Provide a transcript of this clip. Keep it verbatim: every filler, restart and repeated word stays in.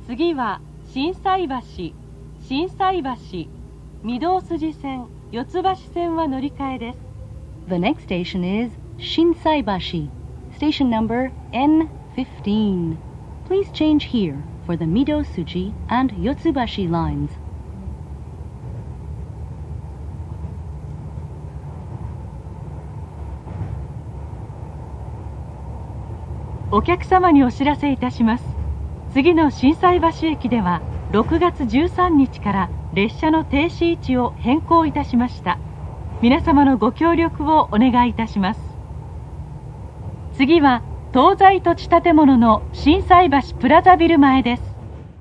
次は心斎橋、心斎橋、御堂筋線、四ツ橋線は乗り換えです。 The next station is Shinsaibashi, station number N fifteen. Please change here for the Mido-Suji and Yotsubashi lines. お客様にお知らせいたします。次の心斎橋駅ではろくがつじゅうさんにちから列車の停止位置を変更いたしました。皆様のご協力をお願いいたします。次は東西土地建物の心斎橋プラザビル前です。